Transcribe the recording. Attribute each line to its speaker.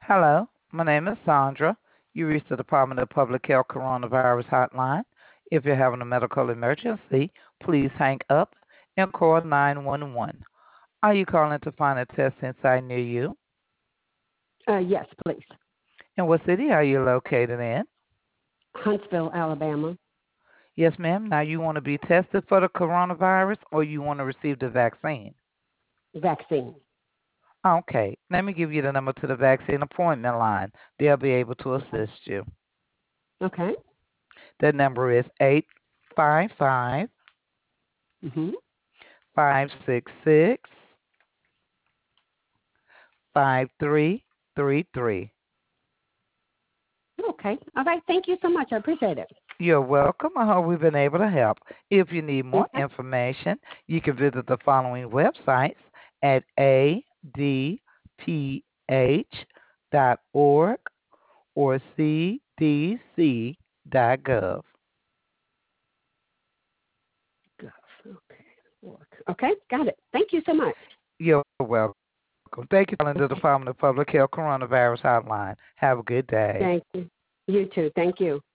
Speaker 1: Hello, my name is Sandra. You reached the Department of Public Health Coronavirus Hotline. If you're having a medical emergency, please hang up and call 911. Are you calling to find a testing site near you?
Speaker 2: Yes, please.
Speaker 1: And what city are you located in?
Speaker 2: Huntsville, Alabama.
Speaker 1: Yes, ma'am. Now, you want to be tested for the coronavirus or you want to receive the vaccine?
Speaker 2: Vaccine.
Speaker 1: Okay, let me give you the number to the vaccine appointment line. They'll be able to
Speaker 2: Okay.
Speaker 1: assist you.
Speaker 2: Okay.
Speaker 1: The number is 855
Speaker 2: Mhm.
Speaker 1: 566 5333.
Speaker 2: Okay. All right. Thank you so much. I appreciate it.
Speaker 1: You're welcome. I hope we've been able to help. If you need more
Speaker 2: Okay.
Speaker 1: information, you can visit the following websites at adph.org or cdc.gov.
Speaker 2: Good. Okay. Work. Okay. Got it. Thank you so much.
Speaker 1: You're welcome. Thank you for calling the Department of
Speaker 2: Okay.
Speaker 1: Public Health Coronavirus Hotline. Have a good day.
Speaker 2: Thank you. You too. Thank you.